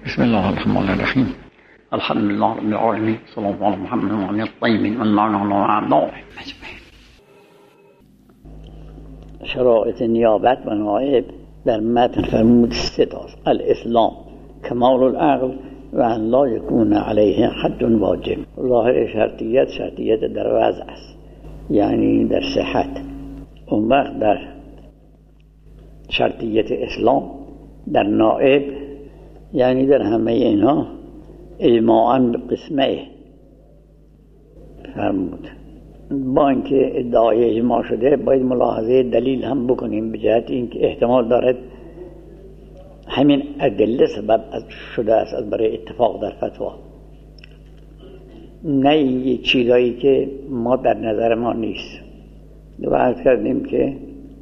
بسم الله الرحمن الرحیم. الحمد لله رب العالمین، صلی الله علی محمد و علی الطیبین و الله اعلام. شرایط نیابت و نائب در متن فرمود سه تاست: الاسلام، کمال العقل و ان لا یکون علیه حد واجب. ظاهر شرطیت در وضع است، یعنی در صحت. اون وقت در شرطیت اسلام، در نائب، یعنی در همه اینا اجماعاً به قسمه فرمود. با اینکه ادعای اجماع شده، باید ملاحظه دلیل هم بکنیم، به جهت اینکه احتمال دارد همین ادله سبب شده است از برای اتفاق در فتوا، نه یک چیزایی که ما در نظر ما نیست. و عرض کردیم که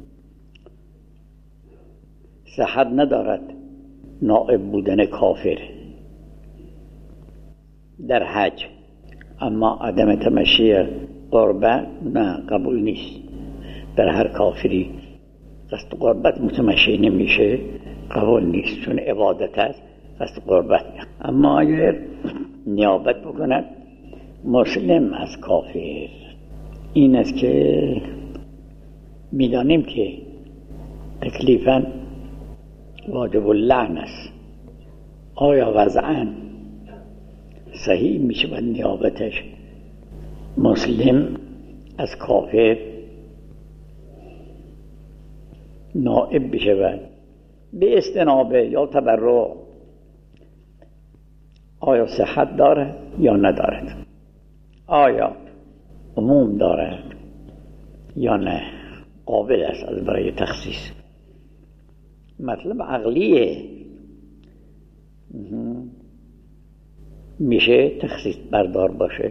صحت ندارد نائب بودن کافر در حج، اما عدم تمشی قربت نه، قبول نیست. در هر کافری قصد قربت متمشی نمیشه، قبول نیست، چون عبادت است، قصد قربت. اما اگر نیابت بکند مسلم از کافر، این است که میدانیم که تکلیفاً واجب اللعن است. آیا وضعاً صحیح میشه و نیابتش مسلم از کافر نائب بشود به استنابه یا تبرع؟ آیا صحت داره یا ندارد؟ آیا عموم دارد یا نه؟ قابل است از برای تخصیص. مطلب عقلیه، میشه تخصیص بردار باشه.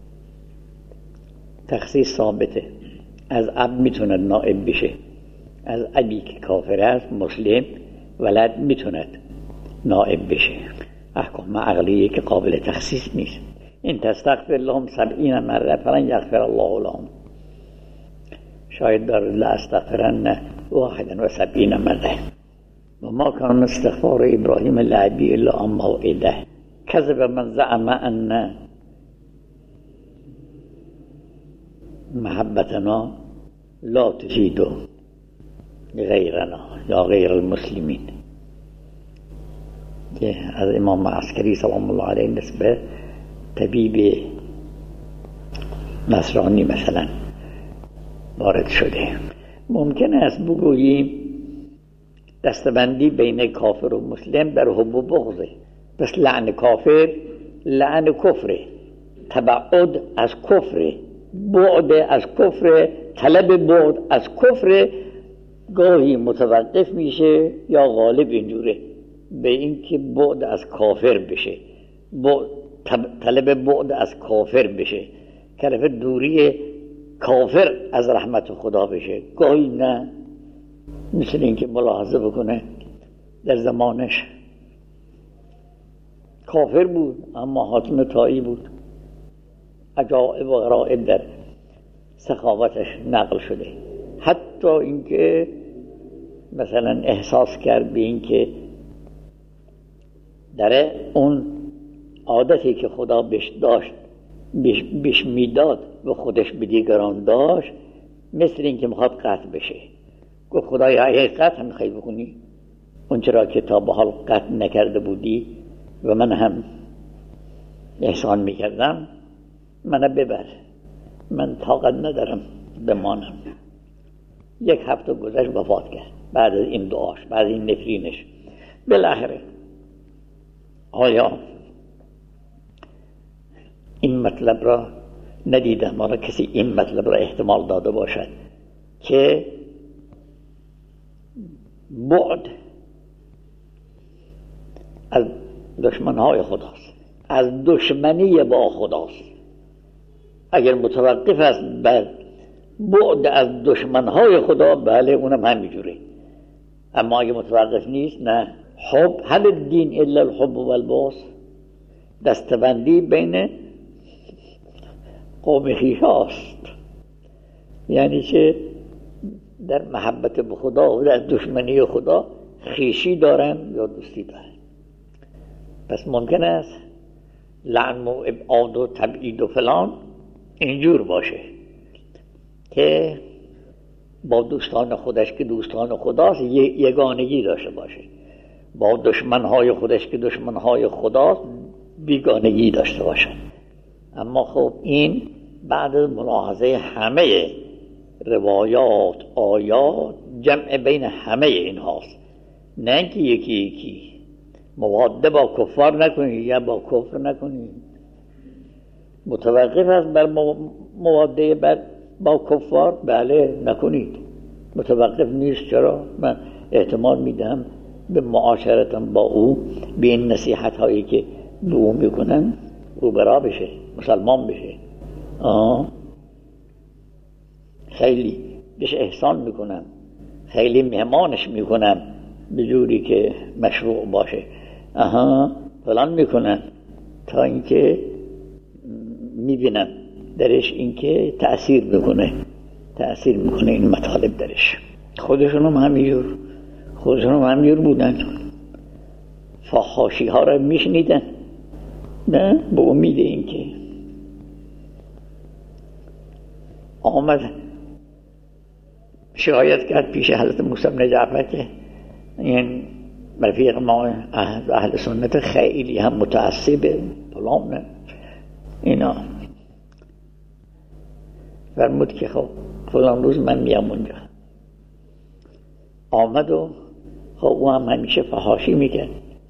تخصیص ثابته. از اب میتوند نائب بشه، از ابی که کافر است مسلم ولد میتوند نائب بشه. احکام عقلیه که قابل تخصیص نیست. این تستغفر لهم 70 مره فلن یغفر الله لهم. شاید دار لا استغفرن 71 مره. و ما کان استغفار ابراهیم لابی الا عن موعده کذب من زعم ان محبتنا لا تفید غیرنا یا غیر المسلمین. که از امام عسکری سلام الله علیه نسبت طبیب نصرانی مثلا وارد شده. ممکن است بگوییم دستبندی بین کافر و مسلم در حب و بغضه. پس لعن کافر لعن کفره، تبعد از کفره، بعد از کفره، طلب بعد از کفره. گاهی متوقف میشه یا غالب اینجوره به اینکه بعد از کافر بشه، طلب بعد از کافر بشه، طلب دوری کافر از رحمت خدا بشه. گاهی نه، مثل اینکه ملاحظه بکنه در زمانش کافر بود اما حاتم طایی بود. عجائب و غرائب در سخاوتش نقل شده. حتی اینکه مثلا احساس کرد به اینکه در اون عادتی که خدا بهش داشت بهش میداد و خودش به دیگران داشت، مثل اینکه میخواد قطع بشه. گفت خدای اگه قطع میخوای بکنی اون چرا که تا به حال قطع نکرده بودی و من هم احسان میکردم، منو ببر، من طاقت ندارم بمانم. 1 هفته گذشت وفات کرد بعد از این دعاش، بعد این نفرینش. بالاخره آیا این مطلب را ندیدم، آیا کسی این مطلب را احتمال داده باشد که بعد از دشمنهای خداست، از دشمنی با خداست؟ اگر متوقف است بر بعد از دشمنهای خدا، بله اونم همینجوره. اما اگر متوقف نیست، نه. حب هل الدین الا الحب و البغض، دستبندی بین قوم خویشاست. یعنی که در محبت به خدا و در دشمنی خدا خویشی دارن یا دوستی دارن. پس ممکن است لعن و ابعاد و تبعید و فلان اینجور باشه که با دوستان خودش که دوستان خداست یگانگی داشته باشه، با دشمنهای خودش که دشمنهای خداست بیگانگی داشته باشه. اما خب این بعد از ملاحظه همه روایات آیات جمع بین همه این هاست، نه اینکه یکی یکی مواده با کفار نکنید یا با کفر نکنید. متوقف است بر مواده با کفار؟ بله نکنید، متوقف نیست. چرا؟ من احتمال میدم به معاشرتم با او، به این نصیحت هایی که به او میکنن او برا بشه، مسلمان بشه. خیلی بهش احسان میکنم، خیلی مهمانش میکنم به جوری که مشروع باشه، فلان میکنن تا اینکه میبینم درش اینکه تأثیر میکنه این مطالب درش. خودشون هم همینجور بودن، فحاشی ها را میشنیدن، نه به امید اینکه آمد شکایت کرد پیش حضرت موسی بن جعفر که این رفیق ما اهل سنت خیلی هم متعصب فلان اینا. فرمود که خب فلان روز من میام اونجا. آمد و خب او هم همیشه فحاشی میکرد.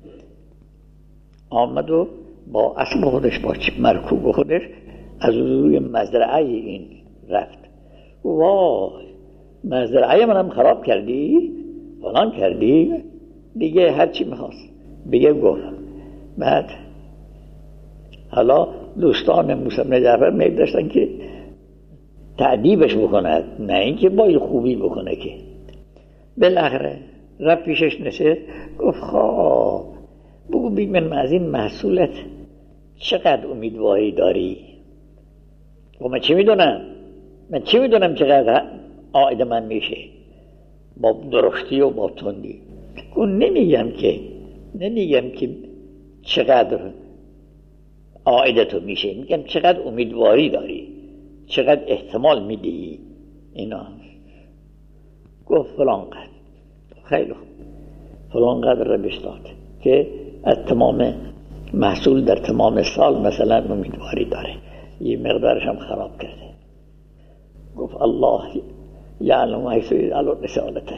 آمد و با اسب خودش با مرکوب خودش از روی مزرعه این رفت. وای مزرعه منم خراب کردی، فلان کردی، دیگه هر چی میخواست بگه گفت. بعد حالا دوستان موسی بن جعفر میل داشتن که تعدیبش بکند، نه اینکه با خوبی بکنه. که بالاخره رفت پیشش نشست، گفت خب بگو بی من از این محصولت چقدر امیدواری داری؟ و من چی میدونم چقدر عائد من میشه با درشتی و با تندی. نمیگم که چقدر عائد تو میشه، میگم چقدر امیدواری داری، چقدر احتمال میدی اینا. گفت فلان قدر. خیلی خوب، فلان قدر رو بشتاد که از تمام محصول در تمام سال مثلا امیدواری داره، یه مقدارش هم خراب کرده. گفت الله یعلم حیث یجعل رسالته.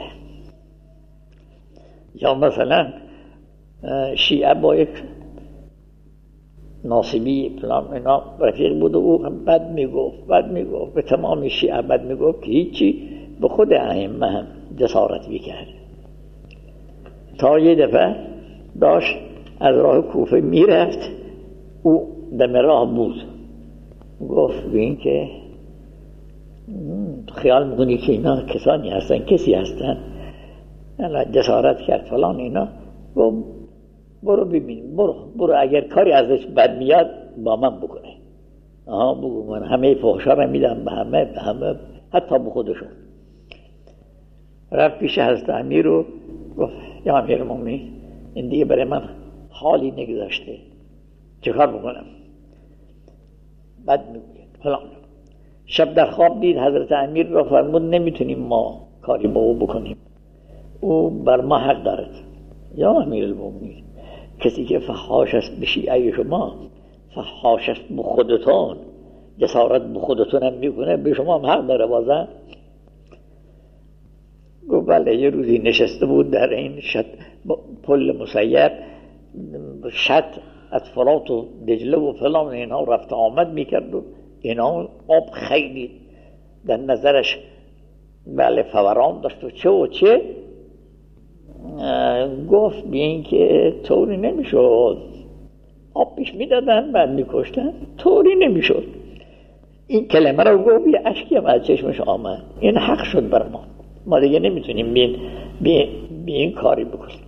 یا مثلا شیعه با یک ناصبی فلان اینا رفیق بود و او هم بد میگفت به تمام شیعه بد میگفت که هیچی، به خود ائمه هم جسارت میکرد. تا یه دفعه داشت از راه کوفه میرفت، او دم راه بود، گفت ببین که خیال میکنی که اینا کسانی هستن، کسی هستن، جسارت کرد فلان اینا. گفت برو ببین، برو اگر کاری ازش بد میاد با من بکنه. بگو من همه فحشا رو میدم به همه حتی به خودشون. رفت پیش حضرت امیر رو گفت یا امیر مومنین این دیگه برای من حالی نگذاشته، چه کار بکنم؟ بد میگوید فلان. شب در خواب دید حضرت امیر رو، فرمود نمیتونیم ما کاری با او بکنیم، او بر ما حق دارد. یا امیر المومنین کسی که فحاش است به شیعه شما، فحاش است به خودتون، جسارت به خودتون هم میکنه، به شما هم حق داره بازن. گفت بله. یه روزی نشسته بود در این پل مسیب، شط از فرات و دجله و فلان اینا رفت آمد میکرد و اینا آب خیلی در نظرش بله فوران داشت و چه گفت بیاین که طوری نمیشد، آب پیش میدادن بعد میکشتن، طوری نمیشد. این کلمه رو گفت، یه اشکی هم از چشمش آمد. این حق شد بر ما دیگه نمیتونیم بی این کاری بکنیم.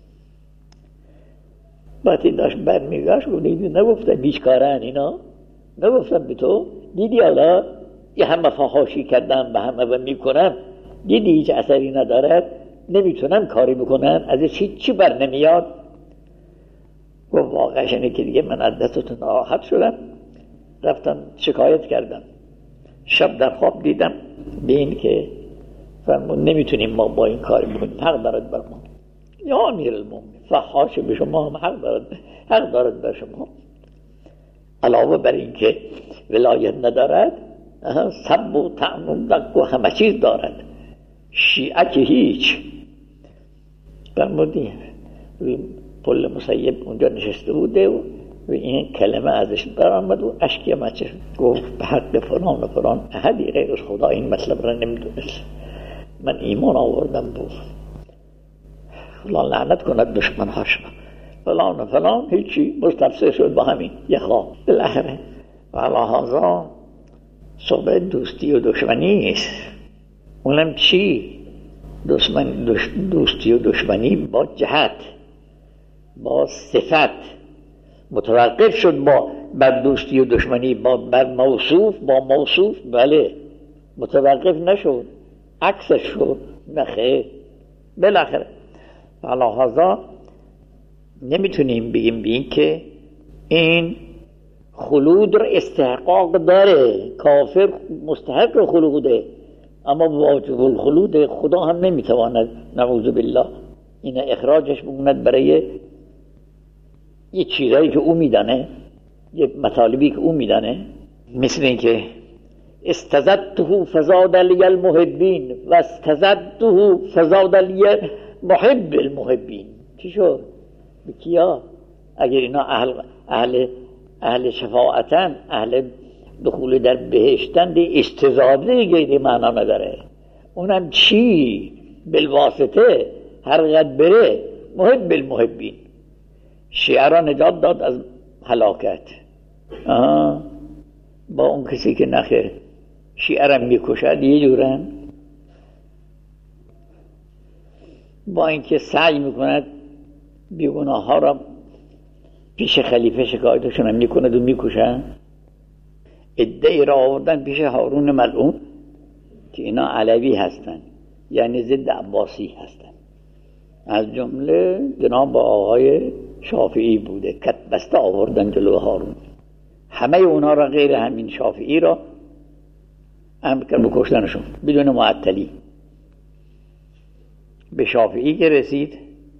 وقتی داشت برمیگشت گفت نگفتن بیچکارن اینا، نگفتن به تو دیدی حالا یه همه فحاشی کردن به همه و میکنن، دیدی هیچ اثری ندارد، نمیتونن کاری بکنن، ازش هیچی بر نمیاد. گفت واقعش اینه که دیگه من از دستتون ناراحت شدم، رفتم شکایت کردم. شب در خواب دیدم به این که فرمود نمیتونیم ما با این کاری بکنیم، حق دارد بر ما. یا امیرالمومنین، فحاش به شما هم حق دارد بر شما. علاوه بر این که ولایت ندارد، سب و طعن و دق و همه چیز دارد. شیعه که هیچ. فرمودی روی پل مسیب اونجا نشسته بوده و این کلمه ازش برآمد و اشکی مچه گفت به حق فلان و فلان احدی غیر از خدا این مطلب را نمیدونست. من ایمان آوردم بود فلان لعنت کند دشمن هاش فلان و فلان، هیچی مستفسر شد با همین یه خواب. بالاخره والهازا صحبت دوستی و دشمنی است. اونم چی؟ دوستی و دشمنی با جهت، با صفت متوقف شد بر دوستی و دشمنی بر موصوف با موصوف، بله متوقف نشد، عکسش شد. نخیر. بالاخره والهازا نمیتونیم بگیم بین که این خلود را استحقاق داره، کافر مستحق خلوده، اما واجب الخلود خدا هم نمیتواند نعوذ بالله این اخراجش بگوند برای یه چیزایی که او میدانه، یه مطالبی که او میدانه. مثل این که استزدته فزاد لی المحبین و استزدته فزاد لی محب المحبین. چی شد؟ بکیا؟ اگر اینا اهل شفاعتن، اهل دخول در بهشتن، دی استزاده گیده معنا نداره. اونم چی؟ بالواسطه هر قد بره محب المحبین. شیعه را نجات داد از هلاکت با اون کسی که نخیر شیعه را میکشد یه جورن، با اینکه سعی میکند بیگناه ها را پیش خلیفه شکایتشون هم میکند و میکشن. ادعی را آوردن پیش هارون ملعون که اینا علوی هستن، یعنی ضد عباسی هستن. از جمله جناب آقای شافعی بوده، کتبسته آوردن جلو هارون. همه اونا را غیر همین شافعی را امر کرد بکشتنشون بدون معطلی. به شافعی که رسید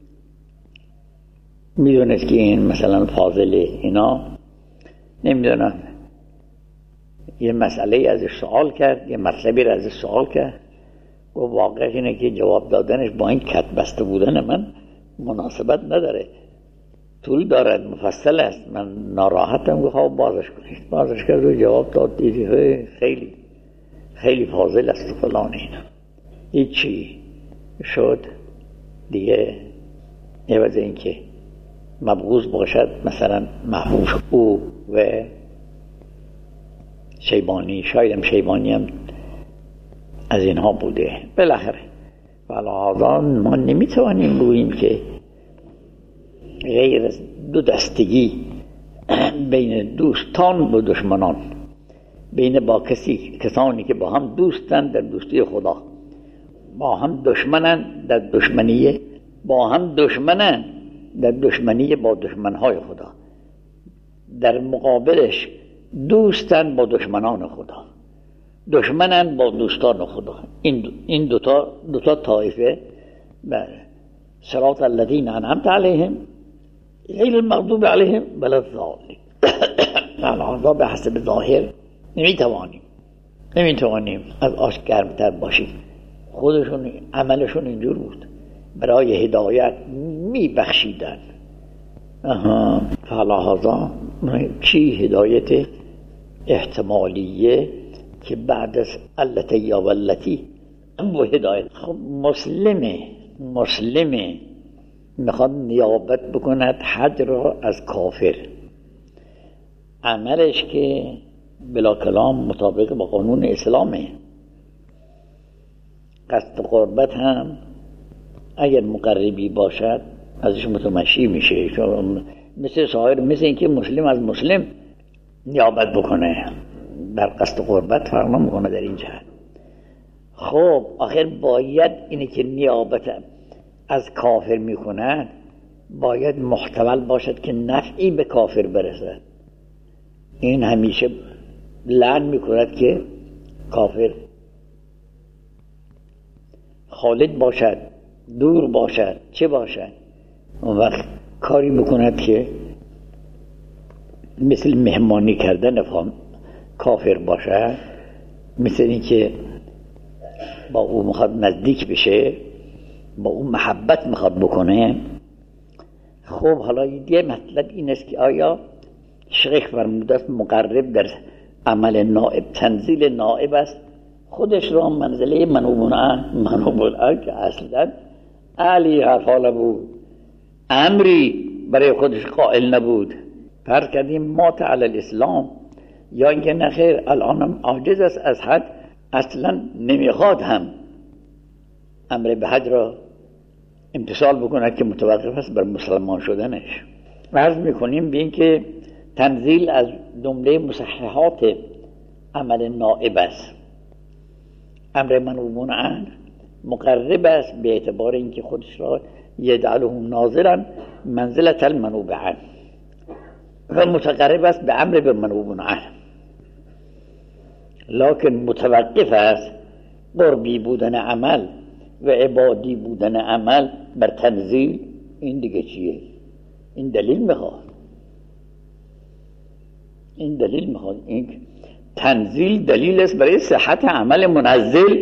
میدونست که این مثلا فاضله، اینا نمیدونم، یه مسئله ازش سوال کرد، یه مطلبی را ازش سوال کرد. گفت واقعش اینه که جواب دادنش با این کت بسته بودن من مناسبت نداره، طول دارد، مفصل است، من ناراحتم. گفت بازش کنید. بازش کرد و جواب داد، دیدی خیلی خیلی فاضل است و فلان. اینا هیچی شد دیگه. عوض این که مبغوض باشد، مثلا محبوب او و شیبانی، شاید هم شیبانی هم از اینها بوده. بالاخره ولهذا ما نمیتوانیم بگوییم که غیر از دو دستگی بین دوستان و دشمنان، بین با کسانی که با هم دوستن در دوستی خدا، با هم دشمنن در دشمنی، با هم دشمنن در دشمنی با دشمنهای خدا، در مقابلش دوستن با دشمنان خدا، دشمنن با دوستان خدا. این دوتا طایفه، صراط الذین انعمت علیهم غیر المغضوب علیهم ولا الضالین. الان به حسب ظاهر نمیتوانیم از آش گرمتر باشیم. خودشون عملشون اینجور بود، برای هدایت میبخشیدن. فلهذا چی هدایت احتمالیه که بعد از التی یا والتی و هدایت. خب مسلمه میخواد نیابت بکند حد را از کافر، عملش که بلا کلام مطابق با قانون اسلامه. قصد قربت هم اگر مقربی باشد ازش متمشی میشه، مثل سایر، مثل اینکه مسلم از مسلم نیابت بکنه، در قصد قربت فرق نمیکنه در این جهت. خب آخر باید اینه که نیابت از کافر میکند باید محتمل باشد که نفعی به کافر برسد. این همیشه لعن میکند که کافر خالد باشد، دور باشد، چه باشد، اون وقت کاری بکند که مثل مهمانی کردن کافر باشد، مثل این که با او میخواد نزدیک بشه، با او محبت میخواد بکنه. خب حالا یه مطلب این است که آیا شیخ فرموده است مقرب در عمل نائب تنزیل نائب است، خودش را منزله منوبون که اصلا علی حفاله بود، امری برای خودش قائل نبود. فرض کردیم مات علی الاسلام، یا اینکه نخیر الانم عاجز است از حد، اصلا نمیخواد هم امر به حج را امتثال بکند که متوقف است بر مسلمان شدنش. عرض میکنیم به این که تنزیل از جمله مصححات عمل نائب است. امر منوبون عنه مقرب است به اعتبار اینکه خودش را یجعله ناظرا منزلة المنوب عنه و متقرب است به امر به منوبون عنه، لکن متوقف است قربی بودن عمل و عبادی بودن عمل بر تنزیل. این دیگه چیه؟ این دلیل میخواد، این تنزیل دلیل است برای صحت عمل منزل،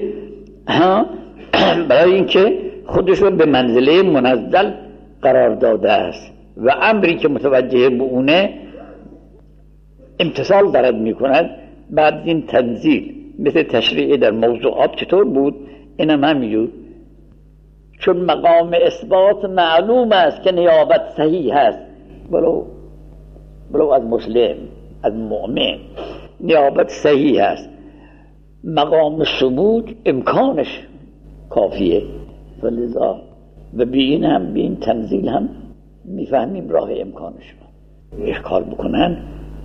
برای اینکه خودش رو به منزله منزل قرار داده است و امری که متوجه به اونه امتثال دارد میکند. بعد این تنزیل مثل تشریع در موضوعات چطور بود؟ اینم همینجور، چون مقام اثبات معلوم است که نیابت صحیح هست، بلو از مسلم، از مؤمن نیابت صحیح هست، مقام ثبوت امکانش کافیه. ولذا و بین هم بین تنزیل هم میفهمیم راه امکانش رو کار بکنن.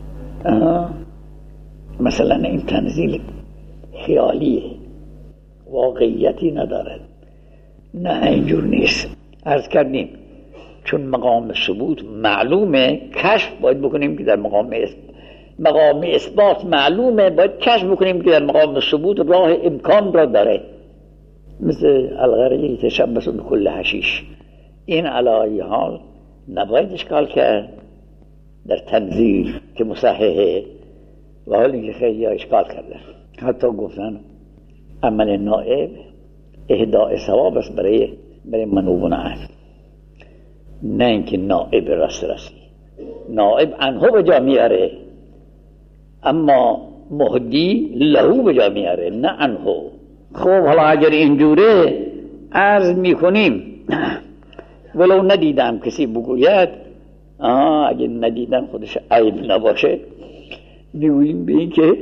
مثلا این تنزیل خیالیه، واقعیتی ندارد، نه اینجور نیست. عرض کردیم چون مقام ثبوت معلومه، کشف باید بکنیم که در مقام اثبات معلومه، باید کشف بکنیم که در مقام ثبوت راه امکان را داره. مثل الغرقی تشبس بكل حشیش، این علی حال نباید اشکال کرد در تنزیل که مصححه، و حالی که خیلی اشکال کردن، حتی گفتن عمل نائب اهداء ثواب است برای منوبون عنه، نه اینکه نائب رست نائب عنه به جا میاره، اما مهدی لهو به جا میاره، نه عنه. خب حالا اگر اینجوره عرض میکنیم، ولو ندیدم کسی بگوید، اگر ندیدم خودش عیب نباشه، میگوییم به این که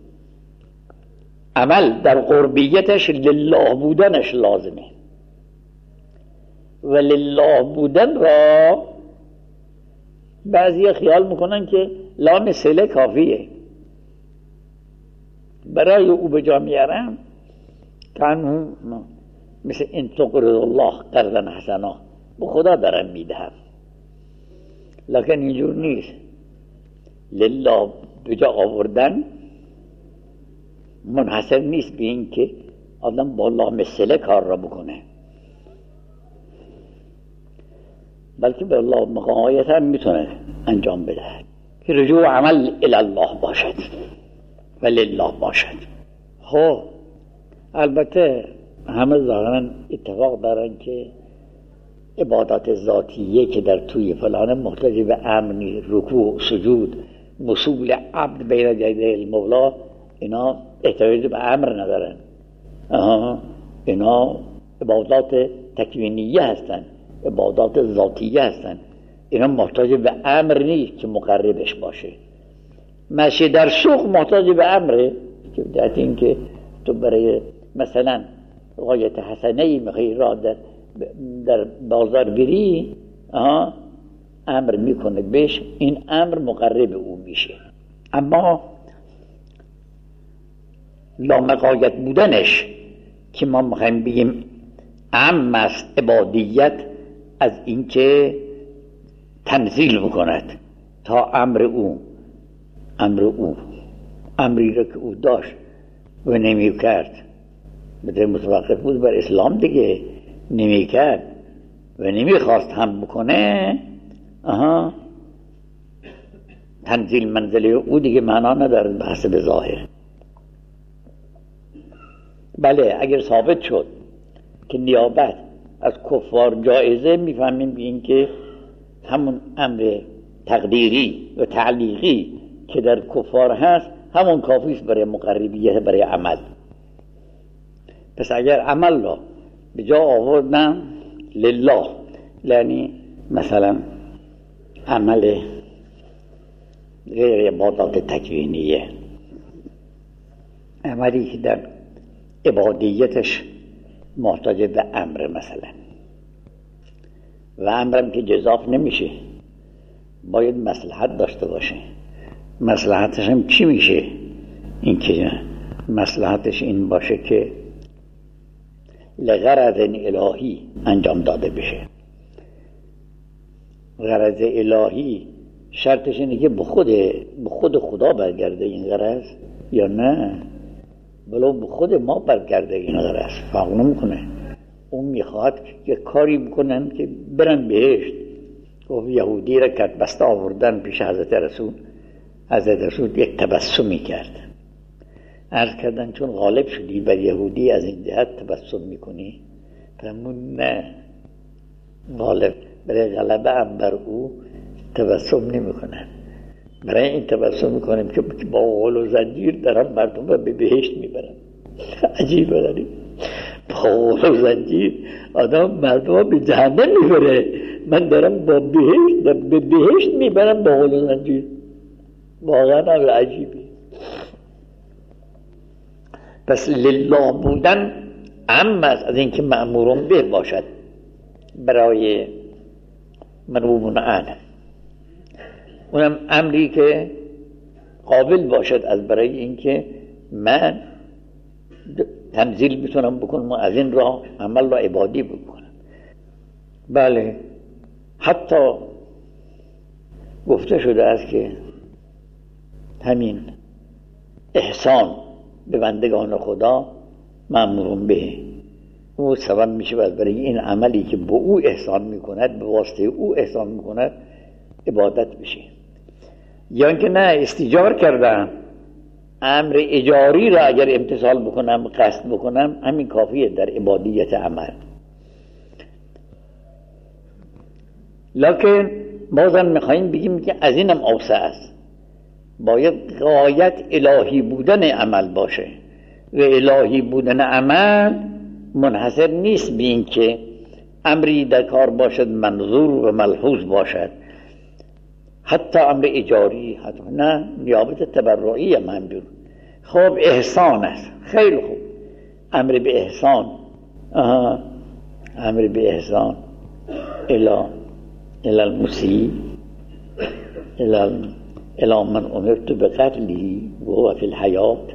عمل در قربیتش لله بودنش لازمه و لله بودن را بعضی خیال میکنن که لام صله کافیه برای او به جا میارن، کانو مثل این تقرض الله قرضا حسنا، به خدا دارن میدهم، لکن اینجور نیست. لله به جا آوردن منحصر نیست به این که آدم با لام صله کار را بکنه، بلکه به الله مقایت هم میتونه انجام بده که رجوع عمل الله باشد و لله باشد. خب البته همه ظاهرا اتفاق دارن که عبادات ذاتیه که در توی فلان محتاج به امنی، رکوع، سجود، وصول عبد بین یدی المولا، اینا احتیاج به امر ندارن، اینا عبادات تکوینیه هستن، عبادات ذاتیه هستن، اینا محتاج به امر نیست که مقربش باشه. مشی در سوق محتاج به امره که بدهت این که تو برای مثلا غایت حسنه میخوای راه در بازار بری، امر میکنه بهش، این امر مقرب او میشه. اما لامقایت بودنش که ما میخوایم بگیم عام است عبادیت از اینکه تنزیل بکند تا امری را که او داشت و نمی کرد، بده متوقف بود بر اسلام دیگه، نمی کرد و نمی خواست هم بکنه، تنزیل منزله او دیگه معنا نداره به حسب ظاهر. بله اگر ثابت شد که نیابت از کفار جایزه، میفهمیم به این که همون امر تقدیری و تعلیقی که در کفار هست همون کافی است برای مقربیت، برای عمل. پس اگر عمل را به جا آوردن لله، یعنی مثلا عمل غیر عبادات تکوینیه، عملی که در عبادیتش محتاج به امر مثلا، و امرم که جزاف نمیشه، باید مصلحت داشته باشه. مصلحتش هم چی میشه؟ این که مصلحتش این باشه که لغرض الهی انجام داده بشه. غرض الهی شرطش اینه که به خود خدا برگرده این غرض یا نه، بلو به خود ما برگرده این غرض، فرق نمیکنه. اون میخواد که کاری بکنن که برن بهشت. و یهودی را کرد بسته آوردن پیش حضرت رسول یک تبسمی کرد، عرض کردن چون غالب شدی بر یهودی از این جهت تبسم میکنی؟ فرمود نه، برای غلبه هم بر او تبسم نمیکنن، برای این تبسم میکنیم که با غل و زنجیر دارم مردم را به بهشت میبرم. عجیبه داریم، با غل و زنجیر آدم مردم را به جهنم میبره، من دارم به بهشت میبرم با غل و زنجیر. واقعا عجیبی. پس لله بودن عام است از اینکه مأمورون به باشد برای منوبون عنه. اونم امری که قابل باشد از برای اینکه من تنزیل میتونم بکنم و از این راه عمل را عبادی بکنم. بله حتی گفته شده است که همین احسان به بندگان خدا مأمورون به او سبب میشه برای این عملی که به او احسان میکند، به واسطه او احسان میکند، عبادت بشه. یا اینکه نه، استیجار کردم، امر اجاری را اگر امتثال بکنم، قصد بکنم، همین کافیه در عبادیت عمل. لکن بازم میخواییم بگیم که از اینم اوسع است، باید غایت الهی بودن عمل باشه و الهی بودن عمل منحصر نیست به این که امری در کار باشد منظور و ملحوظ باشد، حتی امر اجاری، حتی نه نیابت تبرعی منظور. خب احسان است، خیلی خوب، امر به احسان، امر به احسان الی المسیء الی من امرت بقتله وهو فی الحیات،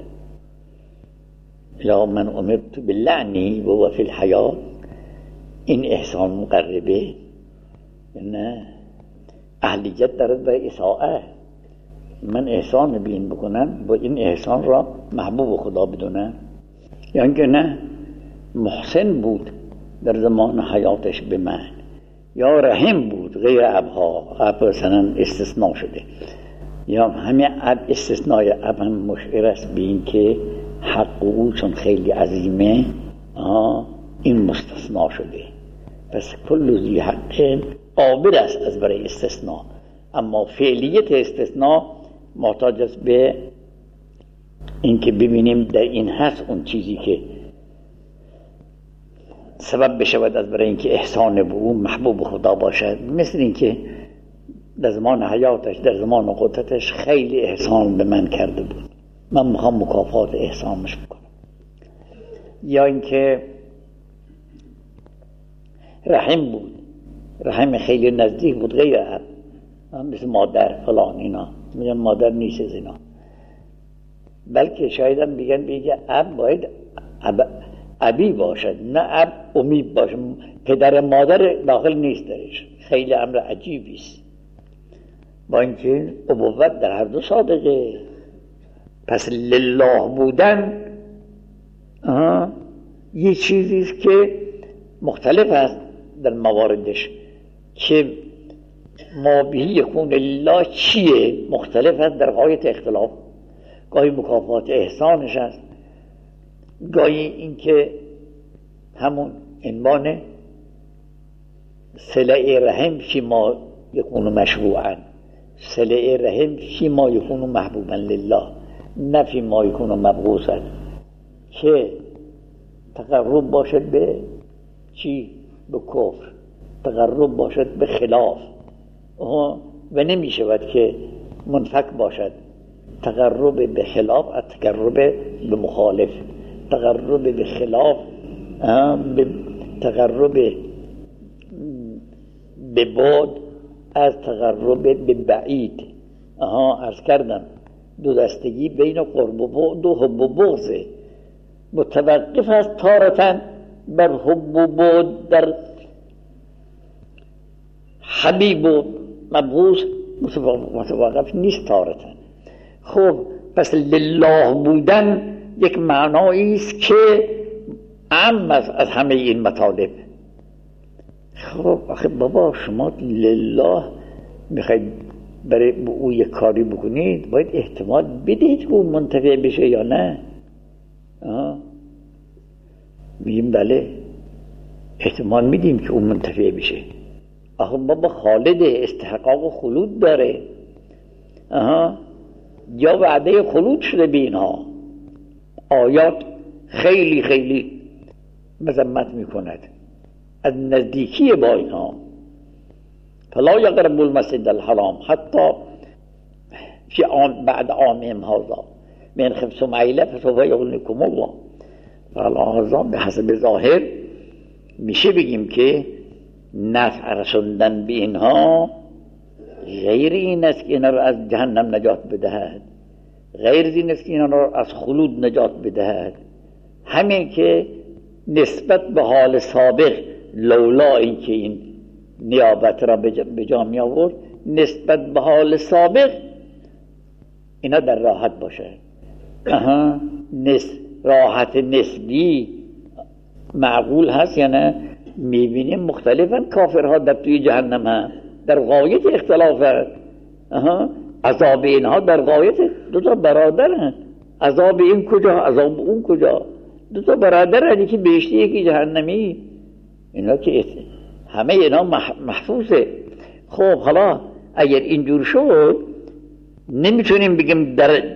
الی من امرت باللعنه وهو فی الحیات. این احسان مقربه؟ نه، اهلیت دارد برای اساءه. من احسان بین بکنم با این احسان را محبوب خدا بدونم. یعنی که نه، محسن بود در زمان حیاتش به من، یا رحم بود غیر ابها، اب مثلا استثناء شده، یا همه اب استثناء اب هم مشعر است به این که حق او چون خیلی عظیمه این مستثناء شده. پس کل ذی حق قابل است از برای استثناء، اما فعلیت استثناء محتاج است به این که ببینیم در این هست اون چیزی که سبب بشود از برای اینکه احسان به او محبوب خدا باشد. مثل اینکه در زمان حیاتش، در زمان قدرتش خیلی احسان به من کرده بود، من میخوام مکافات احسانش بکنم. یا اینکه رحم بود، رحم خیلی نزدیک بود غیر اب، مثل مادر فلان اینا، میگن مادر نیست از اینا، بلکه شاید هم بگه اب باید ابی باشد، نه اب امی باشد، پدر مادر داخل نیست درش. خیلی امر عجیبی است. با اینکه ابوت در هر دو صادقه. پس لله بودن یه چیزی است که مختلف است در مواردش، که ما به یکون لله چیه مختلف است در غایت اختلاف. گاهی مکافات احسانش است، گاهی اینکه همون عنوان صله رحم فیما یکون مشروعا، صله رحم فیما یکون محبوبا لله، نه فیما یکون مبغوضا، که تقرب باشد به چی؟ به کفر، تقرب باشد به خلاف و نمی شود که منفک باشد. تقرب به خلاف، تقرب به مخالف، تقرب به خلاف، تقرب به بعد از تقرب به بعید. عرض کردم دو دستگی بین قرب و بعد و حب و بغضه، متوقف است تارتن بر حب و بعد، در حبیب و مبغوض متوقف نیست تارتن. خب پس لله بودن یک معنایی است که عام از همه این مطالب. خب آخه بابا شما لله میخواید برای او یک کاری بکنید، باید احتمال بدید که اون منتفع بشه یا نه. میگیم بله احتمال میدیم که اون منتفع بشه. آخه بابا خالده، استحقاق خلود داره، یا وعده خلود شده به اینها. آیات خیلی خیلی مذمت میکند از نزدیکی با اینها. فلا یقربوا المسجد الحرام حتی فی بعد عامهم هذا من خفتم عیله فسوف یغنیکم الله. فالآن به حسب ظاهر میشه بگیم که نفع رسوندن به اینها غیر این است که اینا را از جهنم نجات بدهد، غیر این است که اینا را از خلود نجات بدهد. همین که نسبت به حال سابق، لولا اینکه این نیابت را به جا می آورد، نسبت به حال سابق اینا در راحت باشه. راحت نسبی معقول هست یا نه؟ میبینیم مختلفن کافرها در توی جهنم هم در غایت اختلاف هست. عذاب اینها در غایت، دو تا برادر هست، عذاب این کجا عذاب اون کجا، دو تا برادر هست، یکی بهشتی یکی جهنمی. اینا که همه اینا محفوظه. خب حالا اگر اینجور شد نمیتونیم بگیم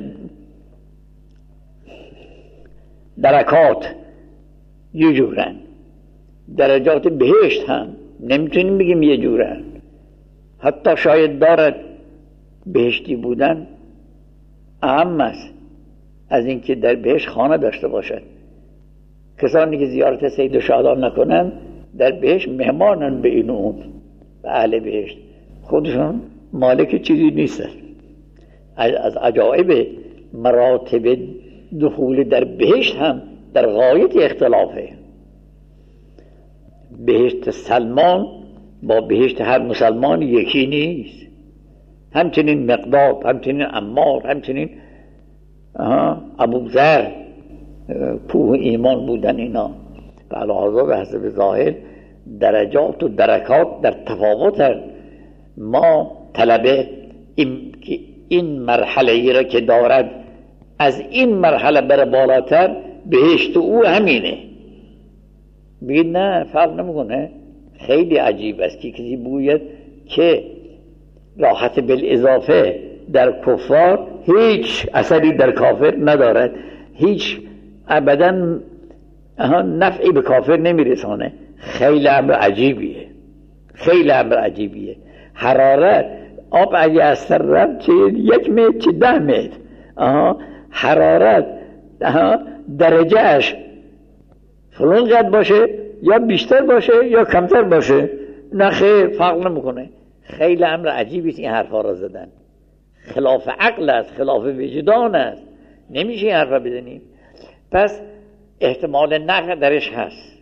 درکات یه جورن، درجات بهشت هم نمیتونیم بگیم یه جورن. حتی شاید دارد بهشتی بودن اهم است از اینکه در بهشت خانه داشته باشد. کسانی که زیارت سید و شادان نکنن در بهشت مهمانن به این اون، به اهل بهشت، خودشون مالک چیزی نیستن. از عجایب مراتب دخول در بهشت هم در غایت اختلافه. بهشت سلمان با بهشت هر مسلمان یکی نیست. همچنین مقداد، همچنین عمار، همچنین ابوذر کوه ایمان بودن اینا. و علاوه به حسب ظاهر درجات و درکات در تفاوت هست. ما طلبه این مرحله ای را که دارد از این مرحله بر بالاتر بهشت او همینه. بگید نه فرق نمیکنه. خیلی عجیب است که کسی بگوید که راحت بالاضافه در کفار هیچ اثری در کافر ندارد، هیچ ابدا نفعی به کافر نمیرسانه. خیلی امر عجیبیه، خیلی امر عجیبیه. حرارت آب اگه از سر رفت چه 1 متر چه 10 متر، حرارت درجهش فلان قد باشه یا بیشتر باشه یا کمتر باشه، نه خیر فرق نمیکنه. خیلی امر عجیبی است این حرفا را زدن. خلاف عقل است، خلاف وجدان است، نمیشه این حرفا بزنیم. پس احتمال نقد درش هست.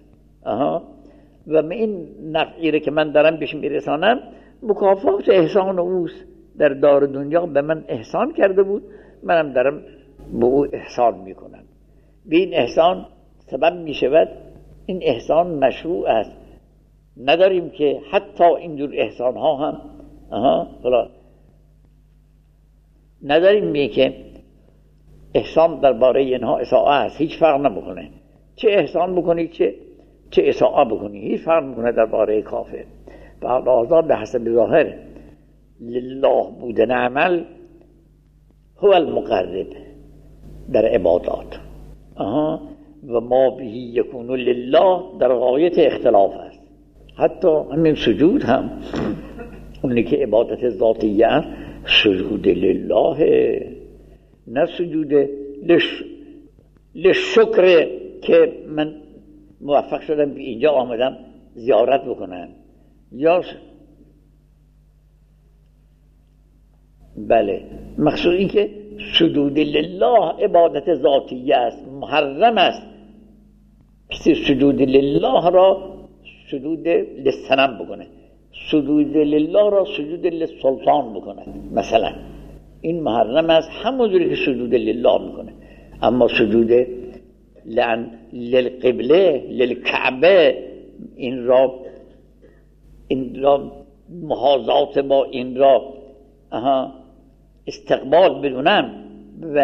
و این نفعی که من دارم بهش میرسانم مکافات احسان اوست. در دار دنیا به من احسان کرده بود، منم دارم به او احسان میکنم. به این احسان سبب میشود، این احسان مشروع است، نداریم که حتی اینجور احسان ها هم نداریم که احسان درباره اینها اساءه است، هیچ فرق نمیکنه چه احسان بکنی چه اساءه بکنی، هیچ فرق نمیکنه درباره کافر. و لحاظا به حسب ظاهر لله بودن عمل هو المقرب در عبادات، و ما به یکون لله در غایت اختلاف است. حتی همین سجود هم اونی که عبادت ذاتیه است سجود لله، نه سجود لشکر که من موفق شدم به اینجا آمدم زیارت بکنم، یا بله مقصود این که سجود لله عبادت ذاتیه است، محرم است کسی سجود لله را سجود للصنم بکنه، سجود لله را سجود للسلطان بکنه مثلا، این محرم است همونجوری که سجود لله میکنه. اما سجود للقبله للکعبه این را محاذات با این را استقبال بدونم و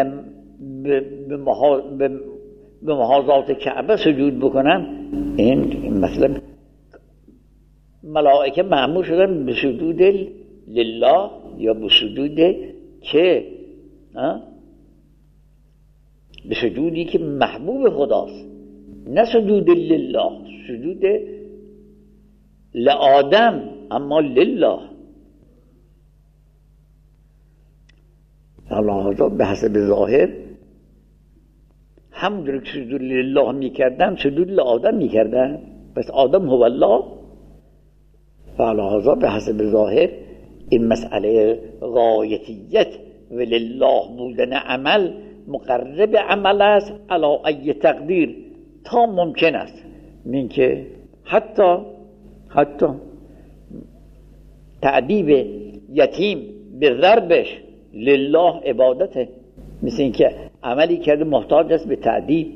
به محاذات کعبه سجود بکنم، این مثلا ملائکه مأمور شدن به سجود لله یا به سجود که به سجودی که محبوب خداست، نه سجود لله، سجود لآدم اما لله. لحاظا به حسب ظاهر همونجور که سجود لله میکردن سجود لآدم میکردن، پس آدم هو الله. لحاظا به حسب ظاهر این مسئله غایتیت و لله بودن عمل مقرب عمل است علی ای تقدیر تا ممکن است، من که حتی تعذیب یتیم به ضربش لله عبادته، مثل این که عملی کرده محتاج است به تعذیب،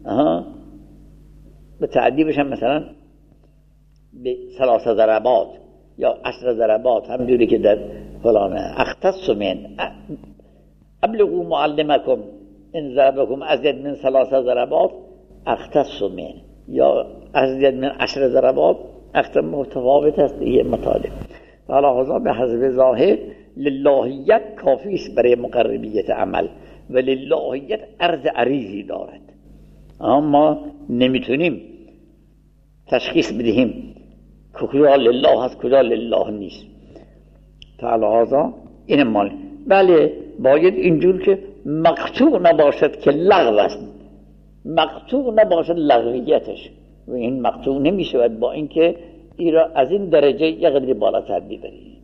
به تعذیبش هم مثلا به 3 ضربات یا 10 ضربات، همجوری که در فلان اختص من ابلغوا معلمکم ان ضربکم ازید من 3 ضربات اختص من، یا ازید من 10 ضربات اختص، متفاوت است دیگه مطالب. لحاظا به حسب ظاهر للهیت کافی است برای مقربیت عمل و للهیت عرض عریضی دارد، اما نمیتونیم تشخیص بدهیم کجا لله هست کجا لله نیست. لحاظا این مال بله باید اینجور که مقطوع نباشد که لغو است، مقطوع نباشد لغویتش، و این مقطوع نمیشود با اینکه ایرا از این درجه یه قدری بالاتر ببریم.